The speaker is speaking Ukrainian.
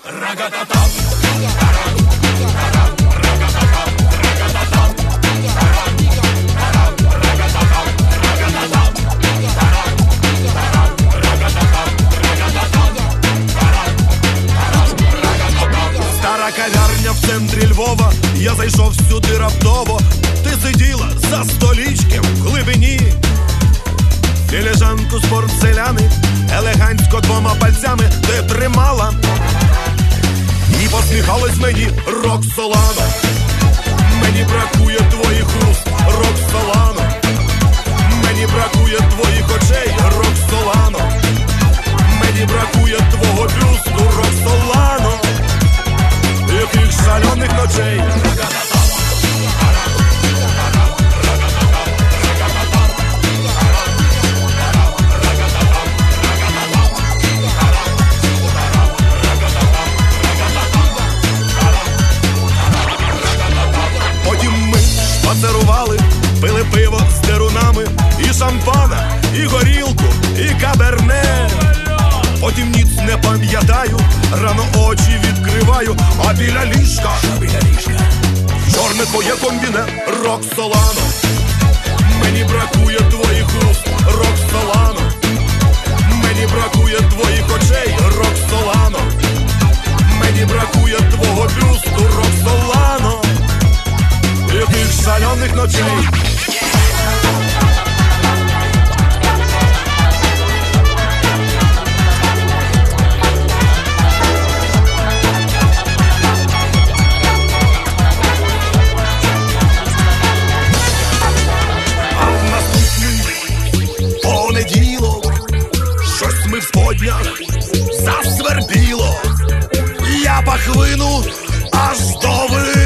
Стара кав'ярня в центрі Львова, я зайшов сюди раптово. Ти сиділа за столічком в глибині, філіжанку з порцеляни елегантсько двома пальцями ти тримала і посміхалась мені. Роксолано, мені бракує твоїх уст, Роксолано, мені бракує твоїх очей, Роксолано, мені бракує твого бюсту, Роксолано, яких шальоних ночей. Пацерували, пили пиво з дерунами, і шампана, і горілку, і каберне. Потім ніц не пам'ятаю, рано очі відкриваю, а біля ліжка чорне твоє комбіне, Роксолано, мені бракує твоїх уст, Роксолано, мені бракує твоїх очей, Роксолано, мені бракує твого бюсту, Роксолано, яких шальоних ночей. А в наступний понеділок щось ми в споднях засвербіло. Я пахвину аж до